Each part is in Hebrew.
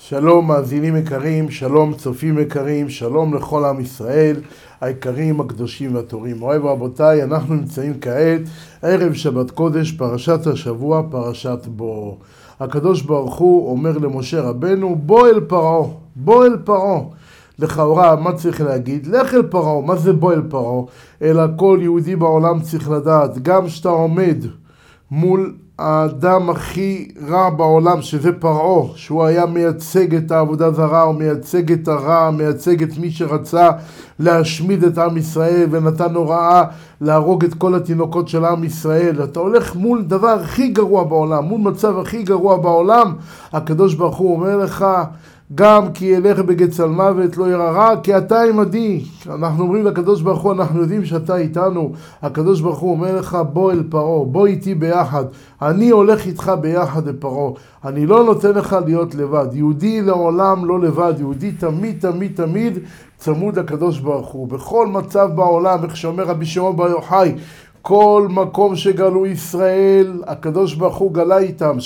שלום מאזינים יקרים, שלום צופים יקרים, שלום לכל עם ישראל, היקרים, הקדושים והטובים. מוריי ורבותיי, אנחנו נמצאים כעת ערב שבת קודש, פרשת השבוע, פרשת בוא. הקדוש ברוך הוא אומר למשה רבנו, בוא אל פרעה, בוא אל פרעה. לכאורה, מה צריך להגיד? לך אל פרעה. מה זה בוא אל פרעה? אלא כל יהודי בעולם צריך לדעת, גם שאתה עומד מול האדם הכי רע בעולם, שזה פרעה, שהוא היה מייצג את העבודה זרה, הוא מייצג את הרע, מייצג את מי שרצה להשמיד את עם ישראל ונתן הוראה להרוג את כל התינוקות של עם ישראל. אתה הולך מול דבר הכי גרוע בעולם, מול מצב הכי גרוע בעולם. הקדוש ברוך הוא אומר לך, גם כי ילך בגץ על מוות לא ירא רע, כי אתה עמדי. אנחנו אומרים לקדוש ברוך הוא, אנחנו יודעים שאתה איתנו. הקדוש ברוך הוא אומר לך, בוא אל פרעה, בוא איתי ביחד. אני הולך איתך ביחד לפרעה. אני לא נותן לך להיות לבד. יהודי לעולם לא לבד. יהודי תמיד תמיד תמיד צמוד לקדוש ברוך הוא. בכל מצב בעולם, איך שאומר רבי שמעון בר יוחאי, כל מקום שגלו ישראל, הקדוש ברוך הוא גלה איתם,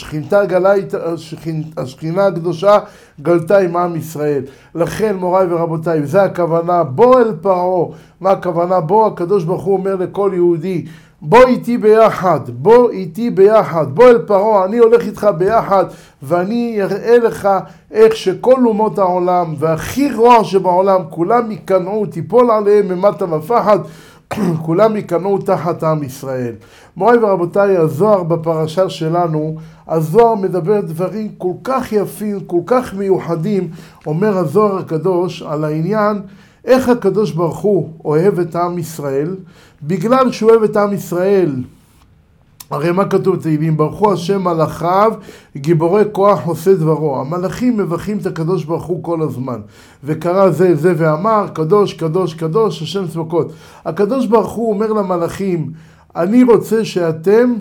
השכינה הקדושה גלתה עם עם ישראל. לכן מוריי ורבותיי, זה הכוונה, בוא אל פרעה. מה הכוונה? בוא, הקדוש ברוך הוא אומר לכל יהודי, בוא איתי ביחד, בוא איתי ביחד, בוא אל פרעה, אני הולך איתך ביחד, ואני אראה לך איך שכל אומות העולם, והכי רוע שבעולם, כולם יקנאו, תיפול עליהם ממטה מפחד, כולם יקנאו תחת עם ישראל. מוריי ורבותיי, הזוהר בפרשה שלנו, הזוהר מדבר דברים כל כך יפים, כל כך מיוחדים. אומר הזוהר הקדוש על העניין, איך הקדוש ברוך הוא אוהב את עם ישראל. בגלל שהוא אוהב את עם ישראל, הרי מה כתוב בתהילים? ברכו השם מלאכיו, גיבורי כוח עושה דברו. המלאכים מבכים את הקדוש ברוך הוא כל הזמן. וקרא זה ואמר, קדוש, קדוש, קדוש, השם צבקות. הקדוש ברוך הוא אומר למלאכים, אני רוצה שאתם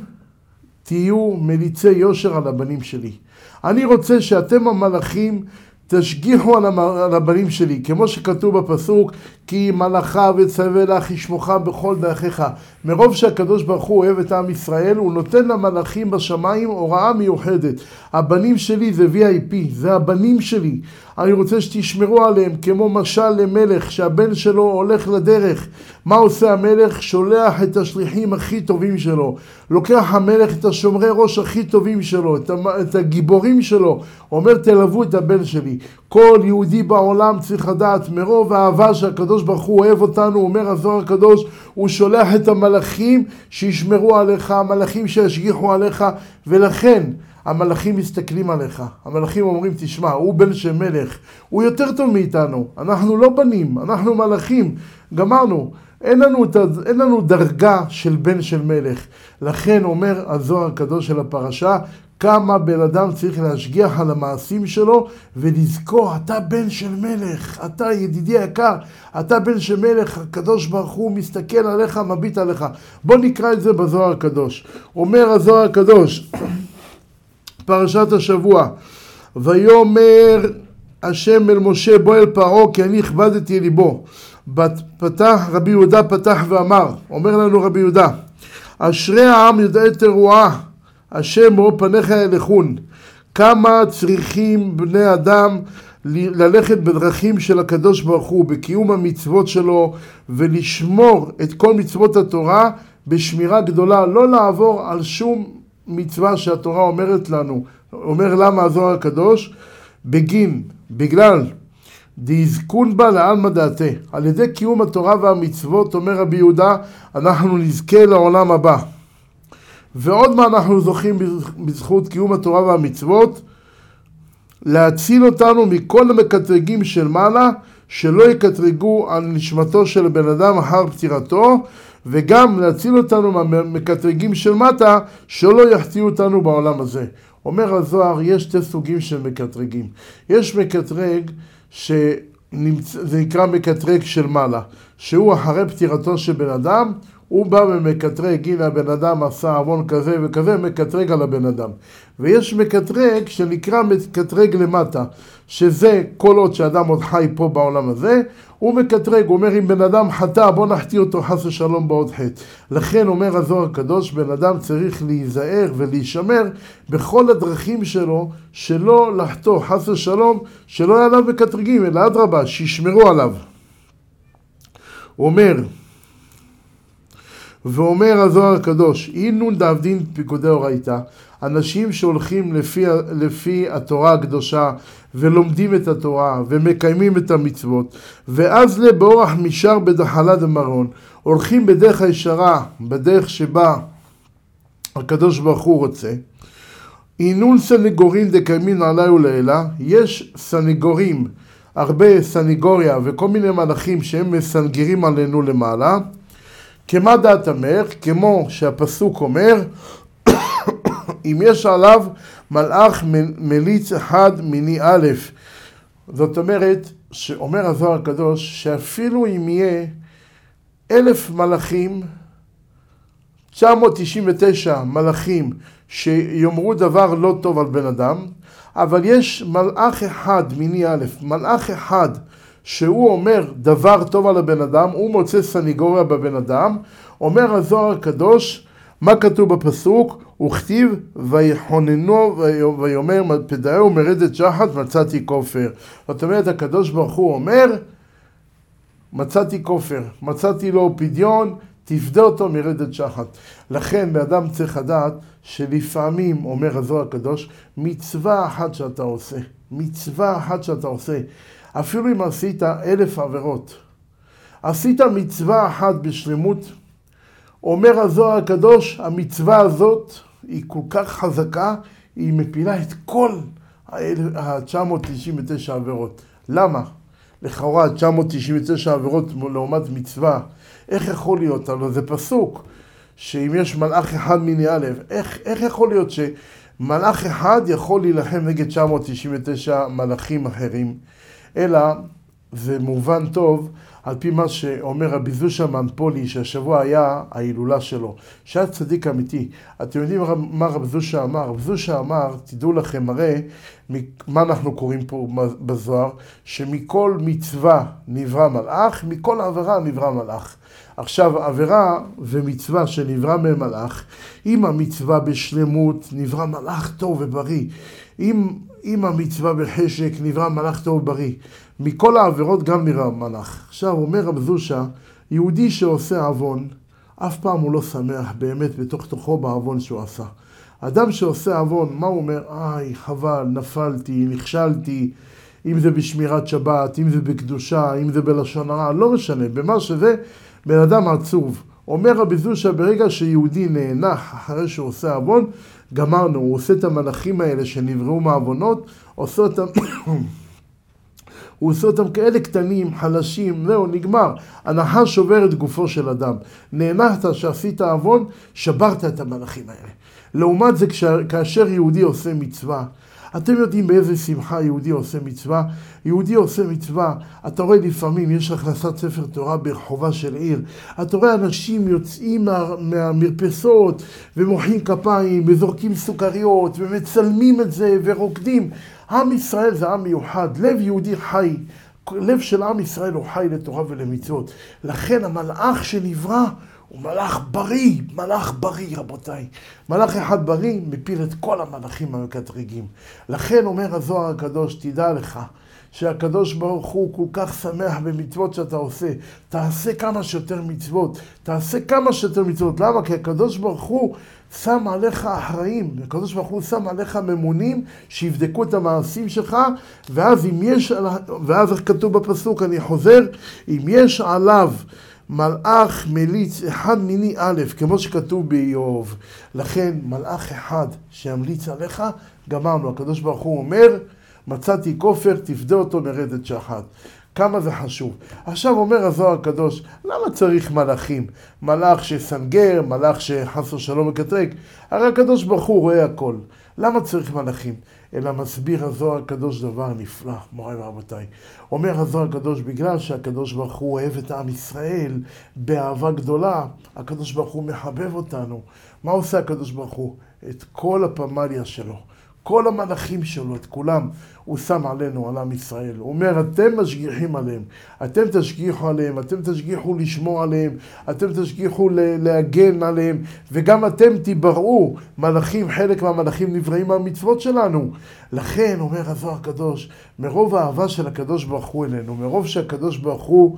תהיו מליצי יושר על הבנים שלי. אני רוצה שאתם המלאכים תשגיחו על הבנים שלי, כמו שכתוב בפסוק, כי מלאכה וצווה לך ישמוך בכל דרכיך. מרוב שהקדוש ברוך הוא אוהב את עם ישראל, הוא נותן למלאכים בשמיים הוראה מיוחדת. הבנים שלי זה VIP, זה הבנים שלי. אני רוצה שתשמרו עליהם כמו משל למלך שהבן שלו הולך לדרך. מה עושה המלך? שולח את השליחים הכי טובים שלו. לוקח המלך את השומרי ראש הכי טובים שלו, את הגיבורים שלו. אומר, תלוו את הבן שלי. כל יהודי בעולם צריך לדעת, מרוב האהבה שהקדוש ברוך הוא אוהב אותנו, אומר הזוהר הקדוש, הוא שולח את המלאכים שישמרו עליך, המלאכים שישגיחו עליך, ולכן המלאכים מסתכלים עליך. המלאכים אומרים, תשמע, הוא בן של מלך, הוא יותר טוב מאיתנו. אנחנו לא בנים, אנחנו מלאכים. גמרנו. אין לנו דרגה של בן של מלך. לכן אומר הזוהר הקדוש של הפרשה, כמה בן אדם צריך להשגיח על המעשים שלו ולזכור, אתה בן של מלך, אתה ידידי יקר, אתה בן של מלך, הקדוש ברוך הוא מסתכל עליך, מביט עליך. בוא נקרא את זה בזוהר הקדוש. אומר הזוהר הקדוש, פרשת השבוע, ויאמר השם אל משה, בוא אל פרעה כי אני הכבדתי ליבו. רבי יהודה פתח ואמר, אומר לנו רבי יהודה, אשרי העם יודעי תרועה, השם מאור פניך ילכון. כמה צריכים בני אדם ללכת בדרכים של הקדוש ברוך הוא, בקיום המצוות שלו, ולשמור את כל מצוות התורה בשמירה גדולה, לא לעבור על שום מצווה שהתורה אומרת לנו. אומר למה הזוהר הקדוש? בגלל דאזכון בה לעלמא דעתה. על ידי קיום התורה והמצוות, אומר רבי יהודה, אנחנו נזכה לעולם הבא. ועוד מה אנחנו זוכים בזכות קיום התורה והמצוות? להציל אותנו מכל המקטרגים של מעלה, שלא יקטרגו על נשמתו של בן אדם אחר פטירתו, וגם להציל אותנו מהמקטרגים של מטה, שלא יחטיאו אותנו בעולם הזה. אומר הזוהר, יש שתי סוגים של מקטרגים. יש מקטרג זה נקרא מקטרג של מעלה, שהוא אחרי פטירתו של בן אדם, הוא בא ומקטרג, הנה הבן אדם עשה עוון כזה וכזה, מקטרג על הבן אדם. ויש מקטרג שנקרא מקטרג למטה, שזה כל עוד שאדם עוד חי פה בעולם הזה, הוא מקטרג, הוא אומר אם בן אדם חטא, בוא נחטיא אותו חס ושלום בעוד חטא. לכן אומר הזוהר הקדוש, בן אדם צריך להיזהר ולהישמר בכל הדרכים שלו, שלא לחטוא חס ושלום, שלא יהיה עליו מקטרגים, אלא אדרבה, שישמרו עליו. הוא אומר, ואומר הזוהר הקדוש, אינון דאבדין פיקודי אורייתא, אנשים שהולכים לפי התורה הקדושה ולומדים את התורה ומקיימים את המצוות, ואז באורח מישר בדחלה דמרון, הולכים בדרך הישרה, בדרך שבה הקדוש ברוך הוא רוצה. אינון סנגורים דקיימין עלי ולעילה, יש סנגורים, הרבה סנגוריה וכל מיני מלאכים שהם מסנגרים עלינו למעלה, כמה דעת המלך, כמו שהפסוק אומר, אם יש עליו מלאך מליץ אחד מיני א', זאת אומרת, שאומר הזוהר הקדוש, שאפילו אם יהיה 1,000 מלאכים, 999 מלאכים שיאמרו דבר לא טוב על בן אדם, אבל יש מלאך אחד מיני א', מלאך אחד שהוא אומר דבר טוב על הבן אדם, הוא מוצא סניגוריה בבן אדם, אומר הזוהר הקדוש, מה כתוב בפסוק? וכתיב ויחוננו ויאמר פדאהו מרדת שחת מצאתי כופר. זאת אומרת הקדוש ברוך הוא אומר מצאתי כופר, מצאתי לו פדיון, תפדה אותו מרדת שחת. לכן באדם צריך לדעת שלפעמים אומר הזוהר הקדוש מצווה אחת שאתה עושה, מצווה אחת שאתה עושה, אפילו אם עשית 1,000 עבירות, עשית מצווה אחת בשלמות, אומר הזוהר הקדוש, המצווה הזאת היא כל כך חזקה, היא מפילה את כל ה-999 עבירות. למה? לכאורה 999 עבירות לעומת מצווה, איך יכול להיות? אבל זה פסוק, שאם יש מלאך אחד מיני א', איך יכול להיות שמלאך אחד יכול להילחם נגד 999 מלאכים אחרים? אלא זה מובן טוב על פי מה שאומר רבי זושה מנפולי, שהשבוע היה ההילולה שלו, שהיה צדיק אמיתי. אתם יודעים מה רבי זושה אמר? רבי זושה אמר, תדעו לכם, הרי מה אנחנו קוראים פה בזוהר, שמכל מצווה נברא מלאך, מכל עבירה נברא מלאך. עכשיו, עבירה ומצווה שנברא ממלאך, אם המצווה בשלמות נברא מלאך טוב ובריא, אם המצווה בחשק נברא מלאך טוב ובריא, מכל העבירות גם נראה מלאך. עכשיו אומר רב זושה, יהודי שעושה עוון, אף פעם הוא לא שמח באמת בתוך תוכו בעוון שהוא עשה. אדם שעושה עוון, מה הוא אומר? חבל, נפלתי, נכשלתי, אם זה בשמירת שבת, אם זה בקדושה, אם זה בלשון הרע, לא משנה, במה שזה בן אדם עצוב. אומר רבי זושה, ברגע שיהודי נאנח אחרי שהוא עושה עוון, גמרנו, הוא עושה את המלאכים האלה שנבראו מהעוונות, עושה אותם... הוא עושה אותם כאלה קטנים, חלשים, זהו, נגמר. הנחה שובר את גופו של אדם. נאנחת שעשית עוון, שברת את המלאכים האלה. לעומת זה, כאשר יהודי עושה מצווה, אתם יודעים באיזה שמחה יהודי עושה מצווה? יהודי עושה מצווה, אתה רואה לפעמים, יש הכנסת ספר תורה ברחובה של עיר, אתה רואה אנשים יוצאים מהמרפסות ומוחאים כפיים וזורקים סוכריות ומצלמים את זה ורוקדים. עם ישראל זה עם מיוחד, לב יהודי חי, לב של עם ישראל הוא חי לתורה ולמצוות. לכן המלאך שנברא הוא מלאך בריא רבותיי. מלאך אחד בריא מפיל את כל המלאכים המקטרגים. לכן אומר הזוהר הקדוש, תדע לך שהקדוש ברוך הוא כל כך שמח במצוות שאתה עושה. תעשה כמה שיותר מצוות, תעשה כמה שיותר מצוות. למה? כי הקדוש ברוך הוא שם עליך אחראים, הקדוש ברוך הוא שם עליך ממונים שיבדקו את המעשים שלך, ואז איך כתוב בפסוק, אני חוזר, אם יש עליו מלאך מליץ אחד מיני א', כמו שכתוב באיוב, לכן מלאך אחד שימליץ עליך, גמרנו, הקדוש ברוך הוא אומר, מצאתי כופר, תפדה אותו מרדת שחת. כמה זה חשוב. עכשיו אומר הזוהר הקדוש, למה צריך מלאכים? מלאך שסנגר, מלאך שחס ושלום מקטרג? הרי הקדוש ברוך הוא רואה הכל. למה צריך מלאכים? אלא מסביר הזוהר הקדוש דבר נפלא, מוריי ורבותיי. אומר הזוהר הקדוש, בגלל שהקדוש ברוך הוא אוהב את עם ישראל באהבה גדולה, הקדוש ברוך הוא מחבב אותנו. מה עושה הקדוש ברוך הוא? את כל הפמליה שלו, כל המלאכים שלו, את כולם, הוא שם עלינו, על עם ישראל. הוא אומר, אתם משגיחים עליהם, אתם תשגיחו עליהם, אתם תשגיחו לשמור עליהם, אתם תשגיחו להגן עליהם, וגם אתם תיבראו, מלאכים, חלק מהמלאכים נבראים מהמצוות שלנו. לכן, אומר הזוהר הקדוש, מרוב האהבה של הקדוש ברוך הוא אלינו, מרוב שהקדוש ברוך הוא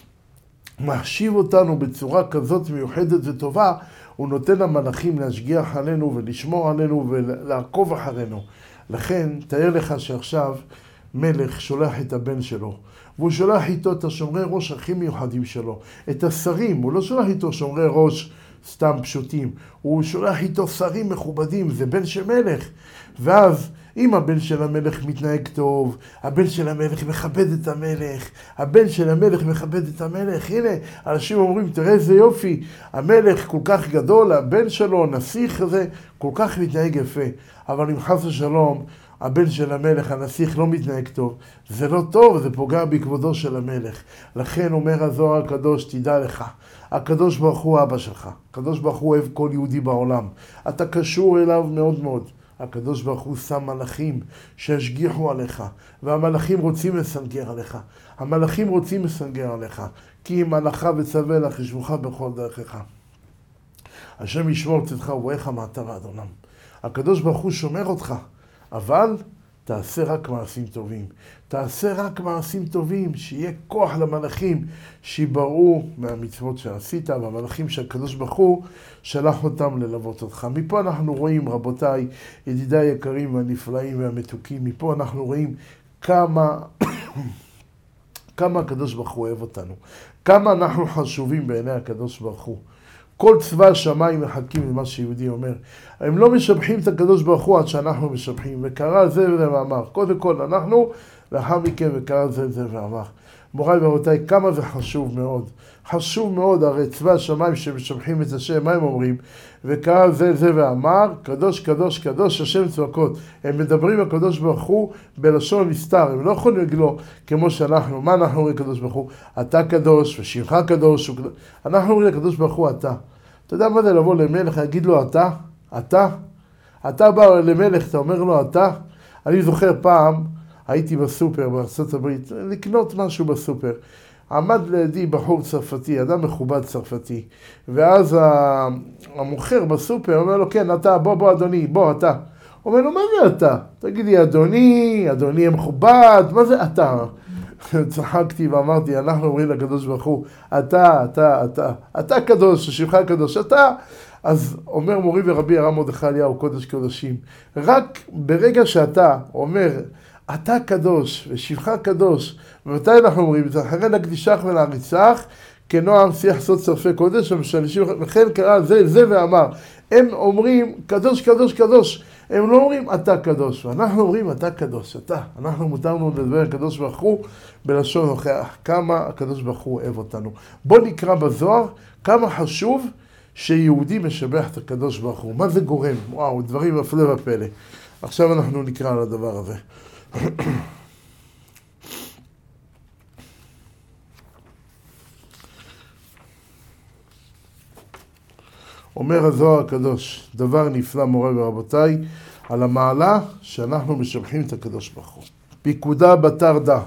מחשיב אותנו בצורה כזאת מיוחדת וטובה, הוא נותן למלאכים להשגיח עלינו ולשמור עלינו ולעקוב אחרינו. לכן, תאר לך שעכשיו מלך שולח את הבן שלו, והוא שולח איתו את השומרי ראש הכי מיוחדים שלו, את השרים, הוא לא שולח איתו שומרי ראש סתם פשוטים, הוא שולח איתו שרים מכובדים, זה בן של מלך. ואז אם הבן של המלך מתנהג טוב, הבן של המלך מכבד את המלך, הבן של המלך מכבד את המלך, הנה, אנשים אומרים, תראה איזה יופי, המלך כל כך גדול, הבן שלו, נסיך הזה, כל כך מתנהג יפה. אבל אם חס ושלום, הבן של המלך, הנסיך לא מתנהג טוב, זה לא טוב, זה פוגע בכבודו של המלך. לכן אומר הזוהר הקדוש, תדע לך, הקדוש ברוך הוא אבא שלך, הקדוש ברוך הוא אוהב כל יהודי בעולם, אתה קשור אליו מאוד מאוד. הקדוש ברוך הוא שם מלאכים שהשגיחו עליך, והמלאכים רוצים לסנגר עליך. המלאכים רוצים לסנגר עליך, כי אם מלאכה וצווה לך ישמוך בכל דרכך. השם ישמור צאתך ובואך מעתה ועד עולם. הקדוש ברוך הוא שומר אותך, אבל תעשה רק מעשים טובים. תעשה רק מעשים טובים, שיהיה כוח למלאכים שיבראו מהמצוות שעשית, והמלאכים שהקדוש ברוך הוא שלח אותם ללוות אותך. מפה אנחנו רואים, רבותיי, ידידיי היקרים והנפלאים והמתוקים, מפה אנחנו רואים כמה הקדוש ברוך הוא אוהב אותנו, כמה אנחנו חשובים בעיני הקדוש ברוך הוא. כל צבא השמיים מחכים למה שיהודי אומר. הם לא משבחים את הקדוש ברוך הוא עד שאנחנו משבחים. וקרא זה וזה ואמר. קודם כל אנחנו, לאחר מכן וקרא זה וזה ואמר. מוריי ורבותיי, כמה זה חשוב מאוד. חשוב מאוד, הרי צבא השמיים שמשבחים את השם, מה הם אומרים? וקרא זה זה ואמר, קדוש קדוש קדוש השם צבקות. הם מדברים על הקדוש ברוך הוא בלשון נסתר. הם לא יכולים לגלו כמו שאנחנו. מה אנחנו אומרים לקדוש ברוך הוא? אתה קדוש ושמך קדוש. אנחנו אומרים לקדוש ברוך הוא אתה. אתה יודע מה זה לבוא למלך, להגיד לו אתה? אתה בא למלך, אתה אומר לו אתה? אני זוכר פעם, הייתי בסופר בארצות הברית, לקנות משהו בסופר. עמד לידי בחור צרפתי, אדם מכובד צרפתי, ואז המוכר בסופר אומר לו, כן, אתה, בוא אדוני, בוא אתה. הוא אומר לו, מה זה אתה? תגיד לי, אדוני המכובד, מה זה אתה? צחקתי ואמרתי, אנחנו אומרים לקדוש ברוך הוא, אתה קדוש, שמך קדוש, אתה. אז אומר מורי ורבי הרב מרדכי אליהו, קודש קודשים, רק ברגע שאתה אומר, אתה קדוש ושמך קדוש, ומתי אנחנו אומרים את זה? אחרי נקדישך ונעריצך, כנועם שיח סוד שרפי קודש, וכן קרא זה ואמר. הם אומרים קדוש קדוש קדוש, הם לא אומרים אתה קדוש, ואנחנו אומרים אתה קדוש, אתה. אנחנו מותרנו לדבר הקדוש ברוך הוא בלשון הוכח, כמה הקדוש ברוך הוא אוהב אותנו. בוא נקרא בזוהר כמה חשוב שיהודי משבח את הקדוש ברוך הוא. מה זה גורם? וואו, דברים הפלא ופלא. עכשיו אנחנו נקרא על הדבר הזה. אומר הזוהר הקדוש, דבר נפלא מוריי ורבותיי, על המעלה שאנחנו משבחים את הקדוש ברוך הוא. פיקודה בתר דע,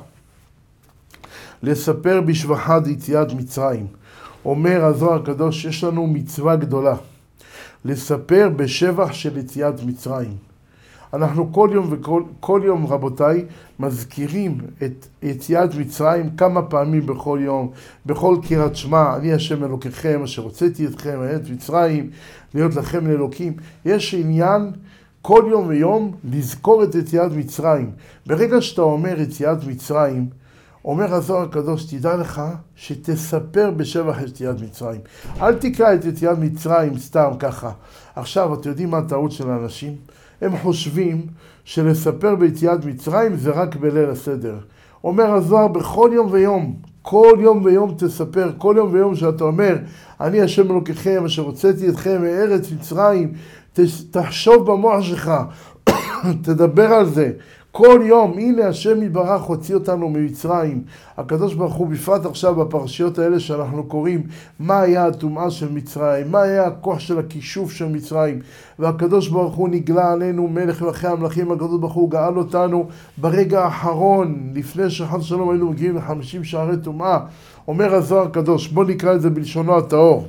לספר בשבחת יציאת מצרים. אומר הזוהר הקדוש, יש לנו מצווה גדולה, לספר בשבח של יציאת מצרים. אנחנו כל יום רבותיי מזכירים את יציאת מצרים כמה פעמים בכל יום, בכל קריאת שמע, אני השם אלוקיכם אשר הוצאתי אתכם מארץ מצרים, להיות לכם לאלוקים. יש עניין כל יום ויום לזכור את יציאת מצרים. ברגע שאתה אומר יציאת מצרים, אומר הזוהר הקדוש, תדע לך שתספר בשבח יציאת מצרים. אל תקרא את יציאת מצרים סתם ככה. עכשיו, אתם יודעים מה הטעות של האנשים? הם חושבים שלספר ביציאת מצרים זה רק בליל הסדר. אומר הזוהר, בכל יום ויום, כל יום ויום תספר, כל יום ויום שאתה אומר, אני השם אלוקיכם אשר הוצאתי אתכם מארץ מצרים, תחשוב במוח שלך תדבר על זה. כל יום, הנה השם יתברך הוציא אותנו ממצרים. הקדוש ברוך הוא בפרט עכשיו בפרשיות האלה שאנחנו קוראים, מה היה הטומאה של מצרים, מה היה הכוח של הכישוף של מצרים. והקדוש ברוך הוא נגלה עלינו מלך מלכי המלכים, הקדוש ברוך הוא גאל אותנו ברגע האחרון, לפני שחס שלום היינו מגיעים ל50 שערי טומאה. אומר הזוהר הקדוש, בוא נקרא את זה בלשונו הטהור.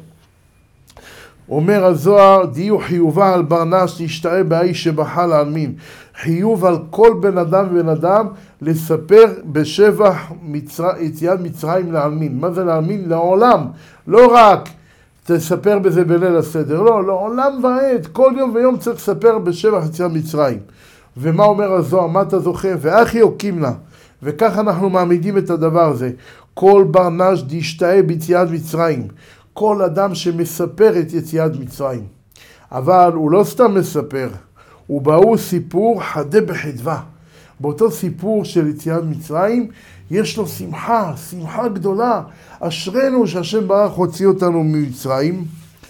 אומר הזוהר, דיו חיובה על ברנש להשתאה באיש שבחל לעלמין. חיוב על כל בן אדם ובן אדם לספר בשבח יציאת מצרים לעלמין. מה זה לעלמין? לעולם. לא רק תספר בזה בליל הסדר, לא, לעולם ועד. כל יום ויום צריך לספר בשבח יציאת מצרים. ומה אומר הזוהר? מה אתה זוכר? ואחי יוקים לה. וכך אנחנו מעמידים את הדבר הזה. כל ברנש להשתאה ביציאת מצרים. כל אדם שמספר את יציאת מצרים. אבל הוא לא סתם מספר, הוא באו סיפור חדה בחדווה. באותו סיפור של יציאת מצרים, יש לו שמחה, שמחה גדולה. אשרנו שהשם ברוך הוציא אותנו ממצרים.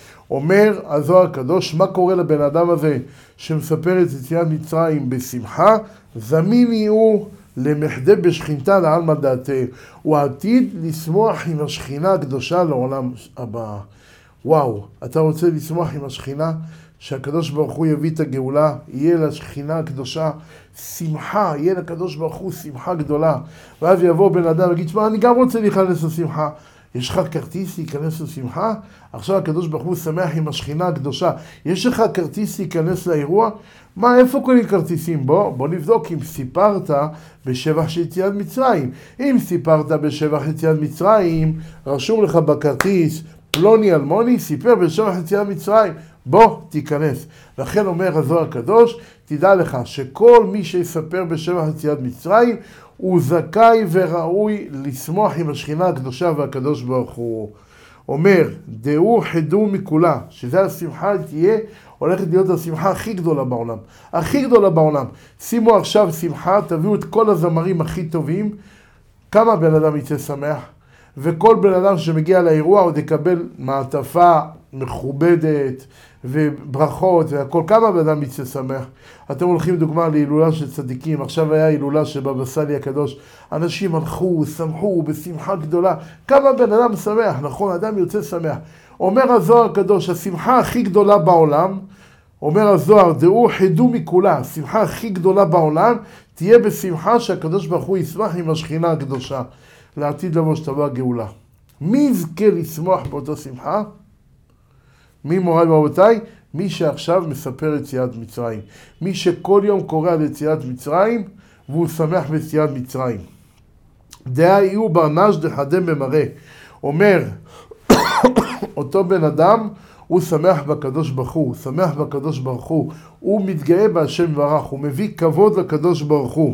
אומר הזוהר הקדוש, מה קורה לבן אדם הזה שמספר את יציאת מצרים בשמחה? זמיני הוא למחדה בשכינתה לעלמא דעתה. הוא עתיד לשמוח עם השכינה הקדושה לעולם הבא. וואו, אתה רוצה לשמוח עם השכינה? שהקדוש ברוך הוא יביא את הגאולה, יהיה לשכינה הקדושה שמחה, יהיה לקדוש ברוך הוא שמחה גדולה. ואז יבוא בן אדם ויגיד, מה, אני גם רוצה להיכנס לשמחה. יש לך כרטיס להיכנס לשמחה? עכשיו הקדוש ברוך הוא שמח עם השכינה הקדושה. יש לך כרטיס להיכנס לאירוע? מה, איפה קונים כרטיסים? בוא נבדוק אם סיפרת בשבח של יציאת מצרים. אם סיפרת בשבח יציאת מצרים, רשום לך בכרטיס, פלוני אלמוני סיפר בשבח יציאת מצרים. בוא תיכנס. לכן אומר הזוהר הקדוש, תדע לך שכל מי שיספר בשבח יציאת מצרים, הוא זכאי וראוי לשמוח עם השכינה הקדושה והקדוש ברוך הוא. אומר, דעו חדו מכולה, שזה השמחה תהיה, הולכת להיות השמחה הכי גדולה בעולם. הכי גדולה בעולם. שימו עכשיו שמחה, תביאו את כל הזמרים הכי טובים, כמה בן אדם יצא שמח, וכל בן אדם שמגיע לאירוע עוד יקבל מעטפה מכובדת וברכות והכל. כמה בן אדם יצא שמח. אתם הולכים דוגמה להילולה של צדיקים, עכשיו היה הילולה שבבא סאלי הקדוש, אנשים הלכו, שמחו בשמחה גדולה. כמה בן אדם שמח, נכון? אדם יוצא שמח. אומר הזוהר הקדוש, השמחה הכי גדולה בעולם, אומר הזוהר, דעו חדו מכולה, השמחה הכי גדולה בעולם תהיה בשמחה שהקדוש ברוך הוא ישמח עם השכינה הקדושה לעתיד לבוא שתבוא הגאולה. מי יזכה לשמוח באותו שמחה? מי, מוריי ורבותיי? מי שעכשיו מספר יציאת מצרים. מי שכל יום קורא על יציאת מצרים והוא שמח ביציאת מצרים. דעה יהיו ברנש דחדם במראה. אומר, אותו בן אדם הוא שמח בקדוש ברוך הוא, שמח בקדוש ברוך הוא, הוא מתגאה בהשם יתברך, הוא מביא כבוד לקדוש ברוך הוא.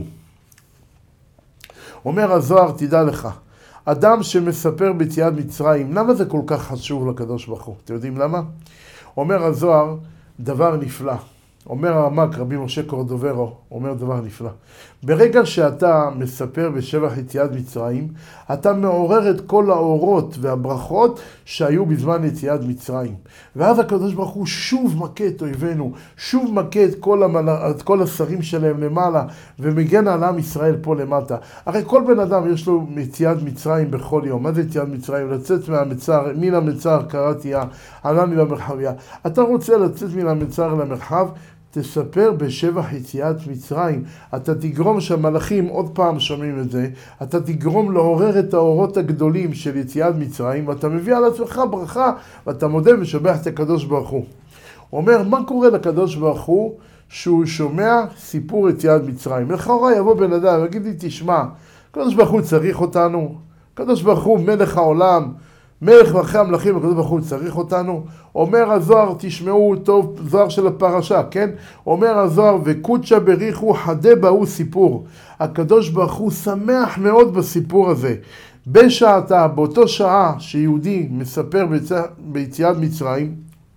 אומר הזוהר, תדע לך, אדם שמספר ביציאת מצרים, למה זה כל כך חשוב לקדוש ברוך הוא? אתם יודעים למה? אומר הזוהר, דבר נפלא. אומר הרמ"ק, רבי משה קורדוברו, אומר דבר נפלא. ברגע שאתה מספר בשבח יציאת מצרים, אתה מעורר את כל האורות והברכות שהיו בזמן יציאת מצרים. ואז הקדוש ברוך הוא שוב מכה את אויבינו, שוב מכה את כל השרים שלהם למעלה, ומגן על עם ישראל פה למטה. הרי כל בן אדם יש לו יציאת מצרים בכל יום. מה זה יציאת מצרים? לצאת מהמצר, מן המצר קראתי ענני למרחביה. אתה רוצה לצאת מן המצר למרחב? תספר בשבח יציאת מצרים. אתה תגרום שהמלאכים עוד פעם שומעים את זה, אתה תגרום לעורר את האורות הגדולים של יציאת מצרים, ואתה מביא על עצמך ברכה, ואתה מודה ושבח את הקדוש ברוך הוא. הוא אומר, מה קורה לקדוש ברוך הוא שהוא שומע סיפור יציאת מצרים? לכאורה יבוא בן אדם ויגיד לי, תשמע, הקדוש ברוך הוא צריך אותנו, הקדוש ברוך הוא מלך העולם, מלך מלכי המלכים, הקדוש ברוך הוא צריך אותנו. אומר הזוהר, תשמעו טוב, זוהר של הפרשה, כן? אומר הזוהר, וקודשא בריחו חדה באו סיפור. הקדוש ברוך הוא שמח מאוד בסיפור הזה. בשעתה, באותו שעה שיהודי מספר ביציאת מצרים,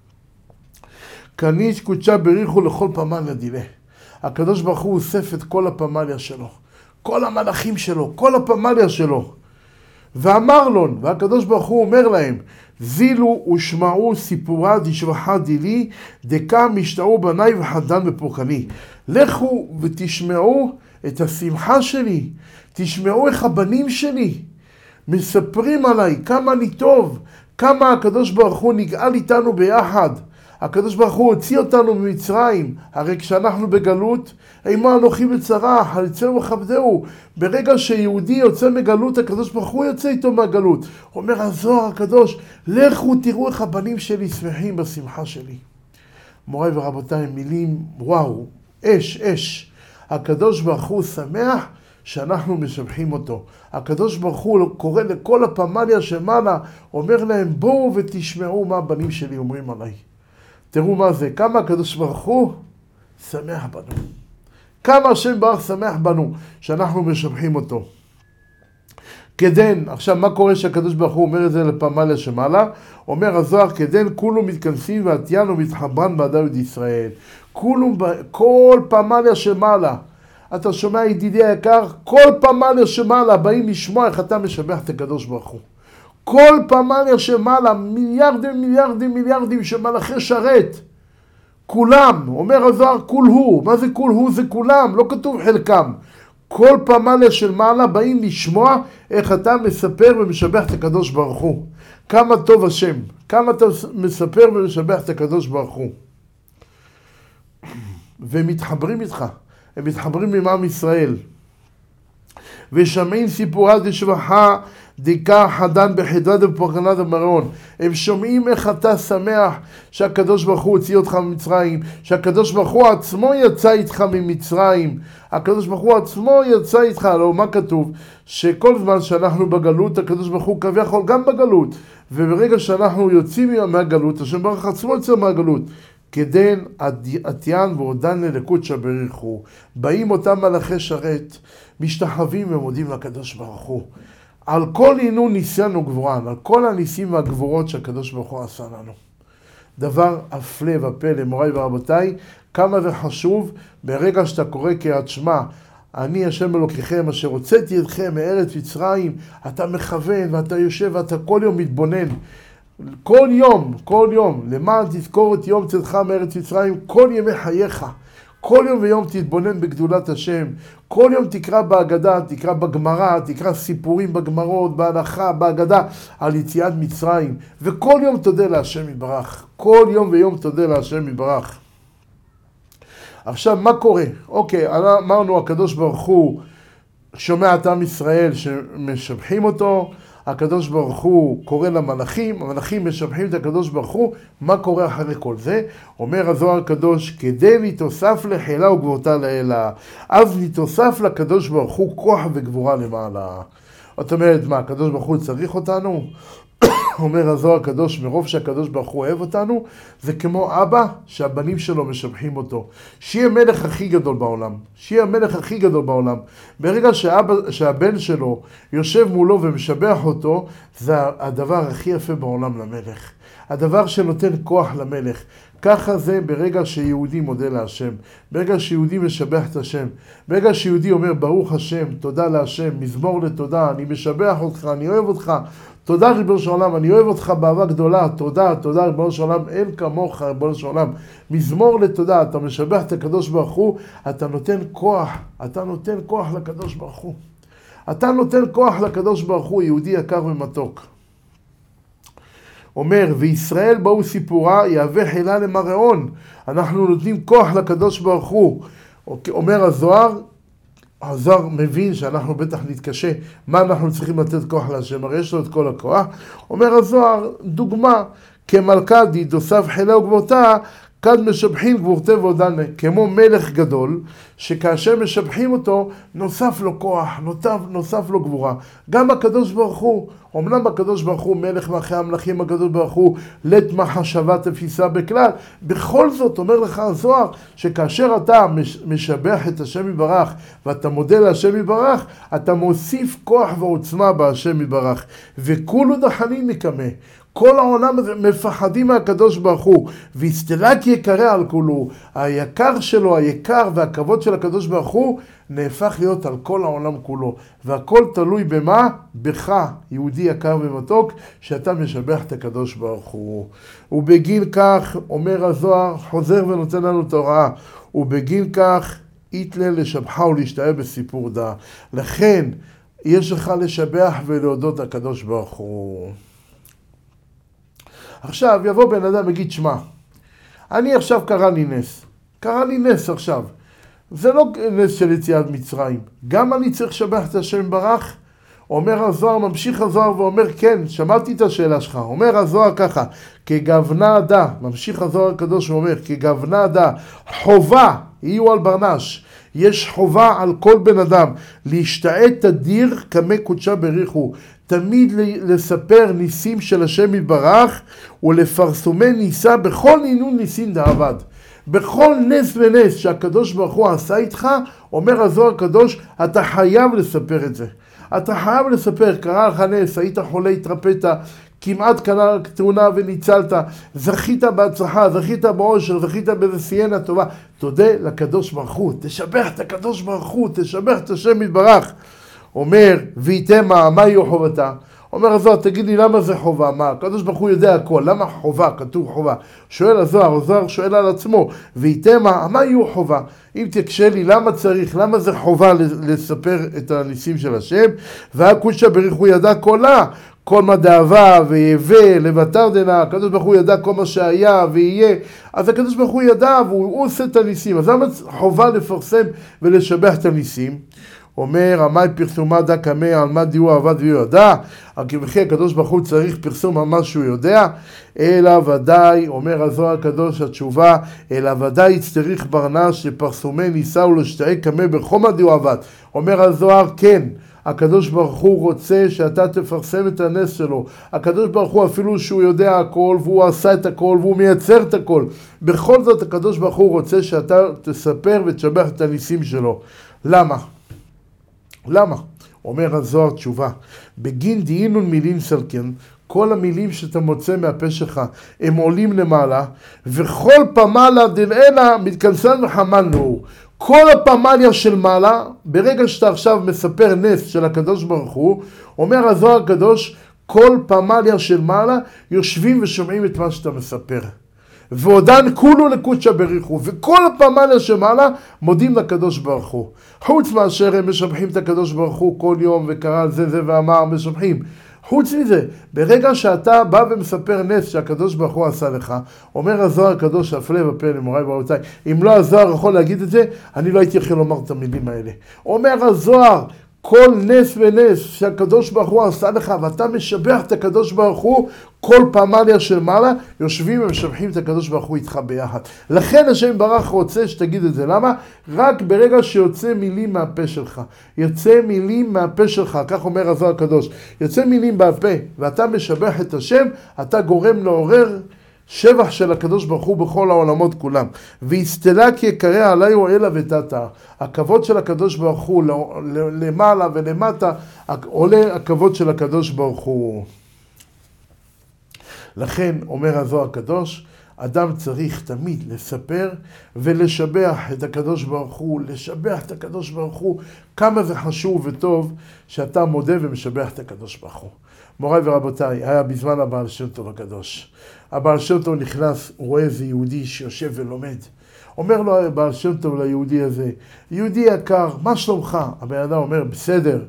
כניש קודשא בריחו לכל פמליה דילה. הקדוש ברוך הוא אוסף את כל הפמליה שלו, כל המלאכים שלו, כל הפמליה שלו. ואמר לון, והקדוש ברוך הוא אומר להם, זילו ושמעו סיפורה דשבחה דילי, דקה משתעו בניי וחדן בפורקני. לכו ותשמעו את השמחה שלי, תשמעו איך הבנים שלי מספרים עליי, כמה אני טוב, כמה הקדוש ברוך הוא נגאל איתנו ביחד. הקדוש ברוך הוא הוציא אותנו ממצרים, הרי כשאנחנו בגלות, אימה אנוכי בצרה, חלצהו וכבדהו. ברגע שיהודי יוצא מגלות, הקדוש ברוך הוא יוצא איתו מהגלות. אומר הזוהר הקדוש, לכו תראו איך הבנים שלי שמחים בשמחה שלי. מוריי ורבותיי, מילים, וואו, אש. הקדוש ברוך הוא שמח שאנחנו משבחים אותו. הקדוש ברוך הוא קורא לכל הפמליה שמעלה, אומר להם, בואו ותשמעו מה הבנים שלי אומרים עליי. תראו מה זה, כמה הקדוש ברוך הוא שמח בנו. כמה השם ברוך שמח בנו, שאנחנו משבחים אותו. כדן, עכשיו מה קורה שהקדוש ברוך הוא אומר את זה לפמליה שמעלה? אומר הזוהר, כדן כולו מתכנסים ועתיינו מתחברן בעדות ישראל. כל פמליה שמעלה. אתה שומע ידידי היקר, כל פמליה שמעלה באים לשמוע איך אתה משבח את הקדוש ברוך הוא. כל פמליה שמעלה, מיליארדים שמלאכי שרת. כולם, אומר הזוהר, כול הוא. מה זה כול הוא? זה כולם, לא כתוב חלקם. כל פמליה של מעלה באים לשמוע איך אתה מספר ומשבח את הקדוש ברוך הוא. כמה טוב השם, כמה אתה מספר ומשבח את הקדוש ברוך הוא. והם מתחברים איתך, הם מתחברים עם עם ישראל. ושמעים סיפורה דשבחה דקה חדן בחדרה דפורקנה דמרון. הם שומעים איך אתה שמח שהקדוש ברוך הוא הוציא אותך ממצרים, שהקדוש ברוך הוא עצמו יצא איתך ממצרים. הקדוש ברוך הוא עצמו יצא איתך. לא, מה כתוב? שכל זמן שאנחנו בגלות, הקדוש ברוך הוא כביכול גם בגלות. וברגע שאנחנו יוצאים מהגלות, השם ברוך עצמו יוצא מהגלות. כדן עתיין ועודן ללקות שבריחו. באים אותם מלאכי שרת, משתחווים ומודים לקדוש ברוך הוא. על כל עינו ניסינו גבורן, על כל הניסים והגבורות שהקדוש ברוך הוא עשה לנו. דבר הפלא ופלא, מוריי ורבותיי, כמה זה חשוב ברגע שאתה קורא קריאת שמע, אני השם אלוקיכם אשר הוצאתי אתכם מארץ מצרים, אתה מכוון ואתה יושב ואתה כל יום מתבונן. כל יום, למען תזכור את יום צאתך מארץ מצרים, כל ימי חייך. כל יום ויום תתבונן בגדולת השם. כל יום תקרא בהגדה, תקרא בגמרא, תקרא סיפורים בגמרות, בהלכה, בהגדה, על יציאת מצרים. וכל יום תודה להשם יתברך. כל יום ויום תודה להשם יתברך. עכשיו, מה קורה? אוקיי, אמרנו, הקדוש ברוך הוא שומע את עם ישראל שמשבחים אותו, הקדוש ברוך הוא קורא למלאכים, המלאכים משבחים את הקדוש ברוך הוא. מה קורה אחרי כל זה? אומר הזוהר הקדוש, כדי נתוסף לחילה וגבורתה לאלה, אז נתוסף לקדוש ברוך הוא כוח וגבורה למעלה. זאת אומרת, מה, הקדוש ברוך הוא צריך אותנו? אומר הזוהר הקדוש, מרוב שהקדוש ברוך הוא אוהב אותנו, זה כמו אבא שהבנים שלו משבחים אותו. שיהיה מלך הכי גדול בעולם. שיהיה המלך הכי גדול בעולם. ברגע שהבן שלו יושב מולו ומשבח אותו, זה הדבר הכי יפה בעולם למלך. הדבר שנותן כוח למלך. ככה זה ברגע שיהודי מודה להשם. ברגע שיהודי משבח את השם. ברגע שיהודי אומר ברוך השם, תודה להשם, מזמור לתודה, אני משבח אותך, אני אוהב אותך. תודה ריבונו של עולם, אני אוהב אותך באהבה גדולה, תודה ריבונו של עולם, אין כמוך ריבונו של עולם. מזמור לתודה, אתה משבח את הקדוש ברוך הוא, אתה נותן כוח לקדוש ברוך הוא. אתה נותן כוח לקדוש ברוך הוא, יהודי יקר ומתוק. אומר, וישראל באו סיפורה, יהווה חילה למרעון. אנחנו נותנים כוח לקדוש ברוך הוא. אומר הזוהר מבין שאנחנו בטח נתקשה, מה אנחנו צריכים לתת כוח להשם, הרי יש לו את כל הכוח. אומר הזוהר, דוגמה, כמלכה דוסף חילה וגבורתה, כד משבחים גבורתה ועודנה, כמו מלך גדול, שכאשר משבחים אותו, נוסף לו כוח, נוסף לו גבורה. גם הקדוש ברוך הוא, אמנם הקדוש ברוך הוא מלך מאחרי המלכים, הקדוש ברוך הוא לית מחשבה תפיסה בכלל, בכל זאת אומר לך הזוהר, שכאשר אתה משבח את השם יברך, ואתה מודה להשם יברך, אתה מוסיף כוח ועוצמה בהשם יברך, וכולו דחנים מקמה. כל העולם הזה מפחדים מהקדוש ברוך הוא, והסתלק יקרה על כולו, היקר שלו, היקר והכבוד של של הקדוש ברוך הוא נהפך להיות על כל העולם כולו. והכל תלוי במה? בך, יהודי יקר ומתוק, שאתה משבח את הקדוש ברוך הוא. ובגין כך, אומר הזוהר, חוזר ונותן לנו את ההוראה, ובגין כך, יתלה לשבחה ולהשתער בסיפור דעה. לכן, יש לך לשבח ולהודות הקדוש ברוך הוא. עכשיו, יבוא בן אדם ויגיד, שמע, אני עכשיו קרה לי נס עכשיו. זה לא נס של יציאת מצרים. גם אני צריך לשבח את השם ברך? אומר הזוהר, ממשיך הזוהר ואומר, כן, שמעתי את השאלה שלך. אומר הזוהר ככה, כגוונה דה, ממשיך הזוהר הקדוש ואומר, כגוונה דה, חובה, יהיו על ברנש, יש חובה על כל בן אדם, להשתעט תדיר כמי קודשה בריחו, תמיד לספר ניסים של השם יתברך, ולפרסומי ניסה בכל נינון ניסים דעבד. בכל נס ונס שהקדוש ברוך הוא עשה איתך, אומר הזוהר הקדוש, אתה חייב לספר את זה. אתה חייב לספר, קרה לך נס, היית חולה, התרפאת, כמעט קרה תאונה וניצלת, זכית בהצלחה, זכית באושר, זכית באיזה סיינה טובה. תודה לקדוש ברוך הוא, תשבח את הקדוש ברוך הוא, תשבח את השם יתברך. אומר, ויתמה, מה יהיו חובתה? אומר הזוהר, תגיד לי למה זה חובה? מה? הקדוש ברוך הוא יודע הכל, למה חובה? כתוב חובה. שואל הזוהר שואל על עצמו, ויתמה, מה יהיו חובה? אם תקשה לי, למה צריך, למה זה חובה לספר את הניסים של השם? והקודשה בריחו ידע קולה, כל מה דאבה ויבא לבטר דנה, הקדוש ברוך הוא ידע כל מה שהיה ויהיה, אז הקדוש ברוך הוא ידע והוא עושה את הניסים, אז למה חובה לפרסם ולשבח את הניסים? אומר, המאי פרסומה דה קמא, על מה דיו עבד ויו ידע, וכי הקדוש ברוך הוא צריך פרסום על מה שהוא יודע, אלא ודאי, אומר הזוהר הקדוש התשובה, אלא ודאי צריך ברנש שפרסומי ניסה ולשתעי קמא בחומה דיו עבד. אומר הזוהר, כן, הקדוש ברוך הוא רוצה שאתה תפרסם את הנס שלו. הקדוש ברוך הוא אפילו שהוא יודע הכל והוא עשה את הכל והוא מייצר את הכל. בכל זאת הקדוש ברוך הוא רוצה שאתה תספר ותשבח את הניסים שלו. למה? למה? אומר הזוהר תשובה, בגין דהינון מילים סלקן, כל המילים שאתה מוצא מהפה שלך, הם עולים למעלה, וכל פמלה דנאלה מתכנסן וחמלנו. כל הפמליה של מעלה, ברגע שאתה עכשיו מספר נס של הקדוש ברוך הוא, אומר הזוהר הקדוש, כל פמליה של מעלה יושבים ושומעים את מה שאתה מספר. ועודן כולו לקודשה בריחו, וכל הפמליה שמעלה מודים לקדוש ברוך הוא. חוץ מאשר הם משבחים את הקדוש ברוך הוא כל יום וקרא זה ואמר משבחים. חוץ מזה, ברגע שאתה בא ומספר נס שהקדוש ברוך הוא עשה לך, אומר הזוהר הקדוש הפלא ופה למוריי ורבותיי, אם לא הזוהר יכול להגיד את זה, אני לא הייתי יכול לומר את המילים האלה. אומר הזוהר, כל נס ונס שהקדוש ברוך הוא עשה לך, ואתה משבח את הקדוש ברוך הוא, כל פמליה של מעלה, יושבים ומשבחים את הקדוש ברוך הוא איתך ביחד. לכן השם ברך רוצה שתגיד את זה. למה? רק ברגע שיוצא מילים מהפה שלך. יוצא מילים מהפה שלך, כך אומר הזוהר הקדוש. יוצא מילים מהפה, ואתה משבח את השם, אתה גורם לעורר שבח של הקדוש ברוך הוא בכל העולמות כולם. והסתלה כי יקרא עלי או אלה ותתה. הכבוד של הקדוש ברוך הוא למעלה ולמטה, עולה הכבוד של הקדוש ברוך הוא. לכן אומר הזוהר הקדוש, אדם צריך תמיד לספר ולשבח את הקדוש ברוך הוא, לשבח את הקדוש ברוך הוא, כמה זה חשוב וטוב שאתה מודה ומשבח את הקדוש ברוך הוא. מוריי ורבותיי, היה בזמן הבעל שם טוב הקדוש. הבעל שם טוב נכנס, הוא רואה איזה יהודי שיושב ולומד. אומר לו הבעל שם טוב ליהודי הזה, יהודי יקר, מה שלומך? הבן אדם אומר, בסדר.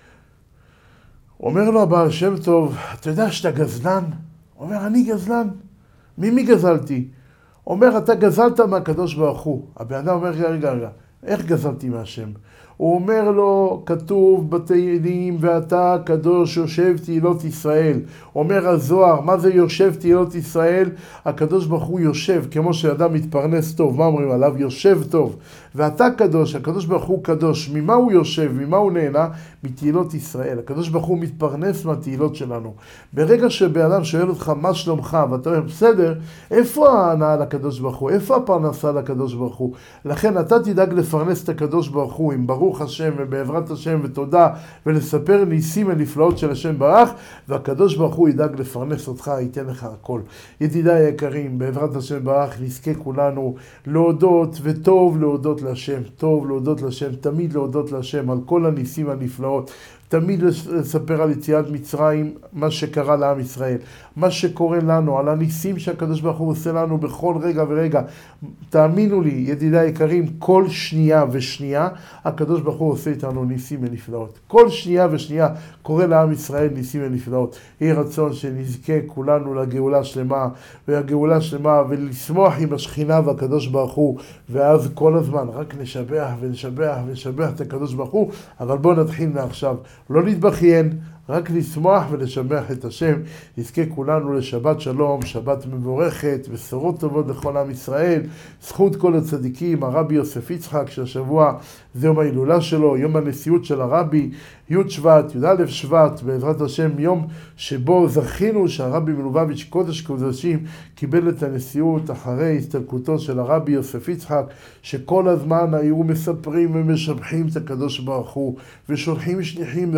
אומר לו הבעל שם טוב, אתה יודע שאתה גזלן? הוא אומר, אני גזלן? ממי גזלתי? אומר, אתה גזלת מהקדוש ברוך הוא. הבן אדם אומר, רגע, איך גזלתי מהשם? הוא אומר לו, כתוב בתהילים, ואתה הקדוש יושב תהילות ישראל. אומר הזוהר, מה זה יושב תהילות ישראל? הקדוש ברוך הוא יושב, כמו שאדם מתפרנס טוב, מה אומרים עליו? יושב טוב. ואתה קדוש, הקדוש ברוך הוא קדוש. ממה הוא יושב? ממה הוא נהנה? מתהילות ישראל. הקדוש ברוך הוא מתפרנס מהתהילות שלנו. ברגע שבאדם שואל אותך מה שלומך, ואתה אומר, בסדר, איפה ההנאה לקדוש ברוך הוא? איפה הפרנסה לקדוש ברוך הוא? לכן אתה תדאג לפרנס את הקדוש ברוך הוא, אם ברוך ברוך השם ובעזרת השם ותודה, ולספר ניסים ונפלאות של השם ברך, והקדוש ברוך הוא ידאג לפרנס אותך, ייתן לך הכל. ידידיי היקרים, בעזרת השם ברך נזכה כולנו להודות, וטוב להודות להשם, טוב להודות להשם, תמיד להודות להשם על כל הניסים הנפלאות, תמיד לספר על יציאת מצרים, מה שקרה לעם ישראל, מה שקורה לנו, על הניסים שהקדוש ברוך הוא עושה לנו בכל רגע ורגע. תאמינו לי, ידידיי יקרים, כל שנייה ושנייה, הקדוש ברוך הוא עושה איתנו ניסים ונפלאות. כל שנייה ושנייה קורה לעם ישראל ניסים ונפלאות. יהי רצון שנזכה כולנו לגאולה שלמה, והגאולה שלמה, ולשמוח עם השכינה והקדוש ברוך הוא, ואז כל הזמן רק נשבח ונשבח ונשבח את הקדוש ברוך הוא. אבל בואו נתחיל מעכשיו. לא להתבכיין, רק לשמוח ולשבח את השם. נזכה כולנו לשבת שלום, שבת מבורכת, בשורות טובות לכל עם ישראל. זכות כל הצדיקים, הרבי יוסף יצחק, שהשבוע זה יום ההילולה שלו, יום הנשיאות של הרבי, י' שבט, י"א שבט, בעזרת השם, יום שבו זכינו שהרבי מלובביץ' קודש קודשים קיבל את הנשיאות אחרי הסתלקותו של הרבי יוסף יצחק, שכל הזמן היו מספרים ומשבחים את הקדוש ברוך הוא, ושולחים שליחים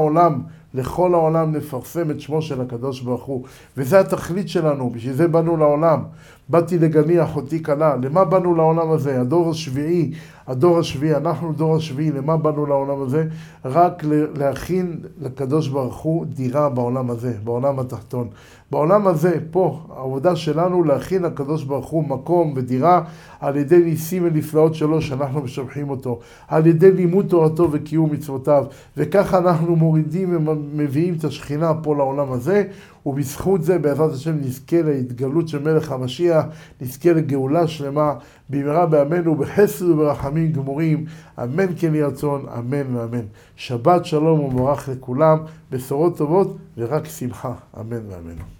לכל העולם לפרסם את שמו של הקדוש ברוך הוא. וזה התכלית שלנו, בשביל זה באנו לעולם. באתי לגני אחותי כלה. למה באנו לעולם הזה? הדור השביעי, אנחנו דור השביעי. למה באנו לעולם הזה? רק להכין לקדוש ברוך הוא דירה בעולם הזה, בעולם התחתון. בעולם הזה, פה, העבודה שלנו להכין לקדוש ברוך הוא מקום ודירה על ידי ניסים ונפלאות שלו שאנחנו משבחים אותו, על ידי לימוד תורתו וקיום מצוותיו, וככה אנחנו מורידים ומביאים את השכינה פה לעולם הזה, ובזכות זה בעזרת השם נזכה להתגלות של מלך המשיח, נזכה לגאולה שלמה במהרה בימינו בחסד וברחמים גמורים, אמן כן יהי רצון, אמן ואמן. שבת שלום ומבורך לכולם, בשורות טובות ורק שמחה, אמן ואמן.